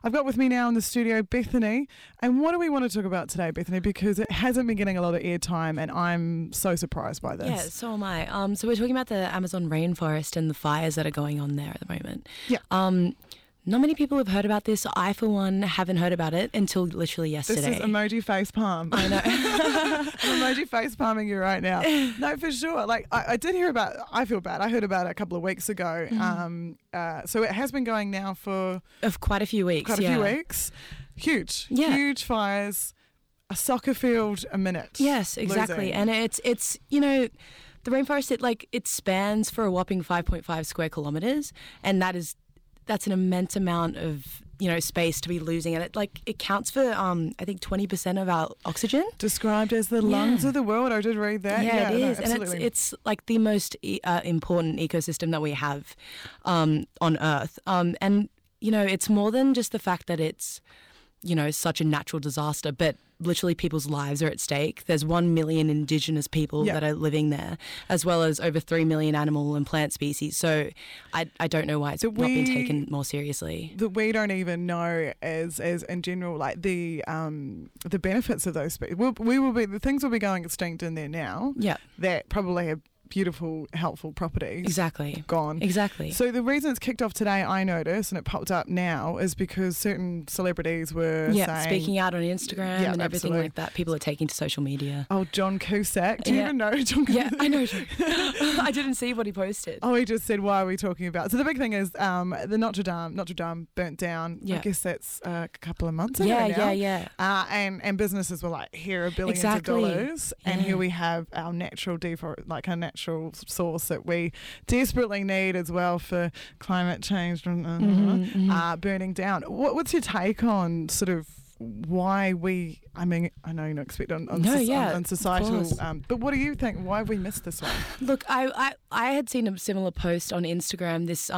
I've got with me now in the studio Bethany. And what do we want to talk about today, Bethany? Because it hasn't been getting a lot of airtime and I'm so surprised by this. Yeah, so am I. So we're talking about the Amazon rainforest and the fires that are going on there at the moment. Yeah. Not many people have heard about this. I, for one, haven't heard about it until literally yesterday. This is emoji face palm. I know. I'm emoji face palming you right now. No, for sure. Like I did hear about. I feel bad. I heard about it a couple of weeks ago. So it has been going now for quite a few weeks. Few weeks. Huge. Yeah. Huge fires. A soccer field a minute. Yes, exactly. Losing. And it's the rainforest. It spans for a whopping 5.5 square kilometers, and that's an immense amount of space to be losing, and it counts for I think 20% of our oxygen. Described as the lungs of the world. I did read that. Yeah, it is, and it's like the most important ecosystem that we have on Earth. And it's more than just the fact that it's such a natural disaster, but literally people's lives are at stake. There's 1 million Indigenous people that are living there, as well as over 3 million animal and plant species. So I don't know why it's not been taken more seriously. That we don't even know as in general, like the benefits of those species. The things will be going extinct in there now. Yeah, that probably have beautiful, helpful properties. Exactly. Gone. Exactly. So the reason it's kicked off today, I noticed, and it popped up now, is because certain celebrities were saying, speaking out on Instagram and everything like that. People are taking to social media. Oh, John Cusack. Do you even know John Cusack? Yeah, I know. I didn't see what he posted. Oh, he just said, why are we talking about? So the big thing is the Notre Dame burnt down. Yeah. I guess that's a couple of months ago now. Yeah. And businesses were like, here are billions of dollars. Yeah. And here we have our natural source that we desperately need as well for climate change burning down. What's your take on sort of why I know you're not expecting on societal, but what do you think? Why have we missed this one? Look, I had seen a similar post on Instagram. This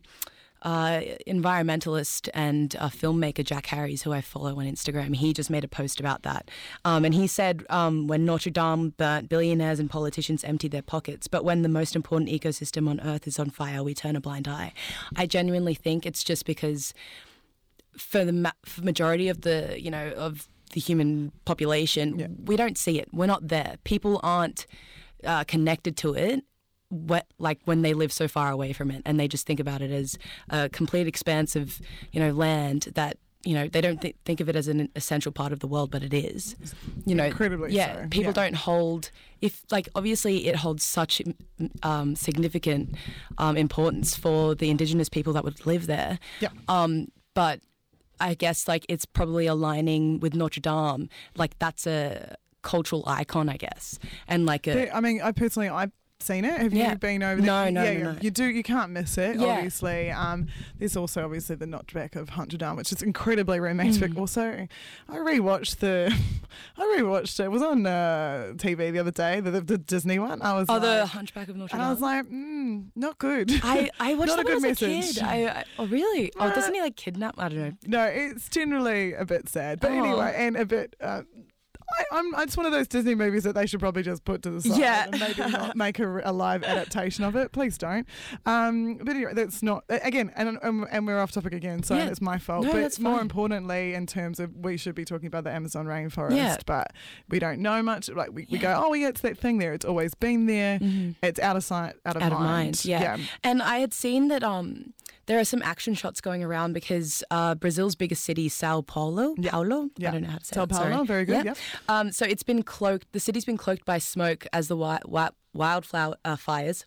environmentalist and filmmaker Jack Harries, who I follow on Instagram, he just made a post about that. And he said, when Notre Dame burnt, billionaires and politicians emptied their pockets, but when the most important ecosystem on Earth is on fire, we turn a blind eye. I genuinely think it's just because for the majority of the human population, we don't see it. We're not there. People aren't connected to it. When they live so far away from it, and they just think about it as a complete expanse of land that they don't think of it as an essential part of the world, but it is. Incredibly so. People don't hold obviously it holds such significant importance for the Indigenous people that would live there. But I guess it's probably aligning with Notre Dame. That's a cultural icon, I guess, and I've seen it. Have you been over there? No. You do. You can't miss it. Obviously, there's also obviously the notchback of Notre Dame, which is incredibly romantic. Also, I rewatched it. It was on TV the other day. The Disney one. I was the Hunchback of Notre Dame. And I was like, not good. I watched not that a good as message. A kid. Oh really? Doesn't he kidnap? I don't know. No, it's generally a bit sad. But anyway, and a bit. It's one of those Disney movies that they should probably just put to the side and maybe not make a live adaptation of it. Please don't. But anyway, that's not, again, and we're off topic again, so it's my fault. No, but that's more fine. Importantly, in terms of we should be talking about the Amazon rainforest, but we don't know much. We go, it's that thing there. It's always been there. It's out of sight, out of mind. Yeah. And I had seen that there are some action shots going around because Brazil's biggest city, Sao Paulo. I don't know how to say Sao it. Paulo, Sorry. very good. Yeah. So it's been cloaked. The city's been cloaked by smoke as the wildflower fires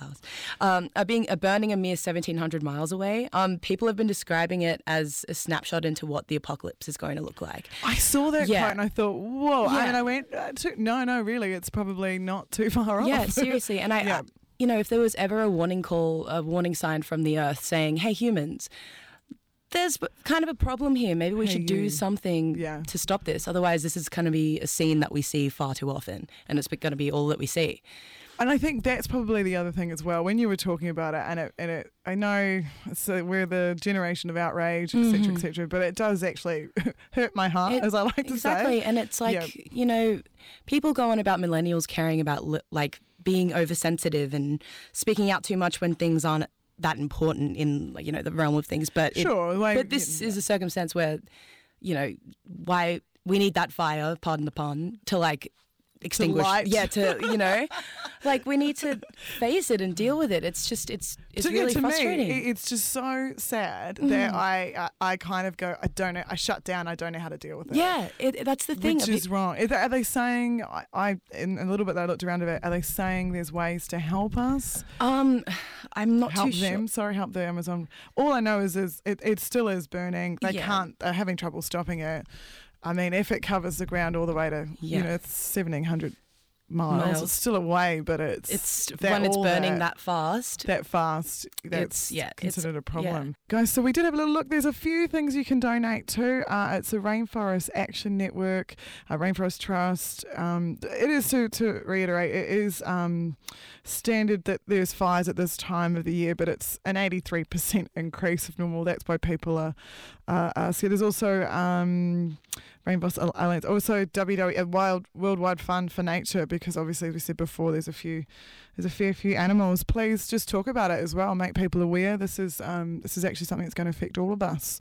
are burning a mere 1,700 miles away. People have been describing it as a snapshot into what the apocalypse is going to look like. I saw that quote and I thought, whoa. Yeah. And I went, no, really, it's probably not too far off. Yeah, seriously. And if there was ever a warning sign from the earth saying, hey, humans, there's kind of a problem here. Maybe we should do something to stop this. Otherwise, this is going to be a scene that we see far too often, and it's going to be all that we see. And I think that's probably the other thing as well. When you were talking about it, I know we're the generation of outrage, et cetera, but it does actually hurt my heart, as I like to say. Exactly, and it's people go on about millennials caring about being oversensitive and speaking out too much when things aren't that important in, like, you know, the realm of things. But Sure, like, but this is a circumstance where, you know, why we need that fire, pardon the pun, to like extinguish. light. Yeah, to, you know, like we need to face it and deal with it. It's just it's really to frustrating. Me, it's just so sad that I kind of go, I don't know, I shut down, I don't know how to deal with it. Yeah, that's the thing. Which is wrong. Are they saying, I in a little bit that I looked around a bit, are they saying there's ways to help us? I'm not help too them, sure. Sorry, help the Amazon. All I know is it still is burning. They Yeah. they're having trouble stopping it. I mean, if it covers the ground all the way to, you know, it's 1,700 miles. It's still away, but it's when it's burning that fast. That's considered a problem. Yeah. Guys, so we did have a little look. There's a few things you can donate to. It's a Rainforest Action Network, Rainforest Trust. It is, to reiterate, it is standard that there's fires at this time of the year, but it's an 83% increase of normal. That's why people are scared. There's also Rainbow Alliance, also WWF, Worldwide Fund for Nature, because obviously, as we said before, there's a fair few animals. Please just talk about it as well. Make people aware. This is actually something that's going to affect all of us.